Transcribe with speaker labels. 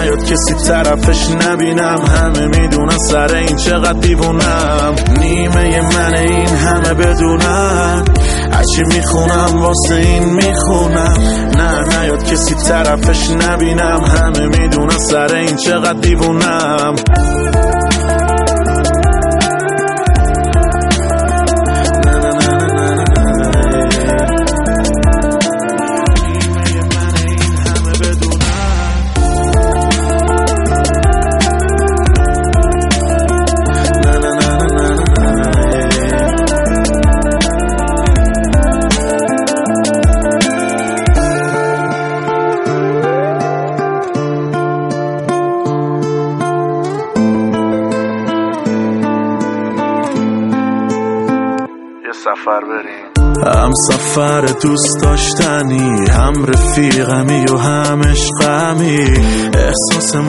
Speaker 1: نیاد کسی طرفش نبینم. همه میدونن سر این چقدر دیوونم، نیمه من این همه بدونن. هرچی میخونم واسه این میخونم، نه نیاد کسی طرفش نبینم. همه میدونن سر این چقدر دیوونم.
Speaker 2: سفر بریم،
Speaker 1: هم سفر دوست داشتنی، هم رفیقمی و هم عشقمی. احساس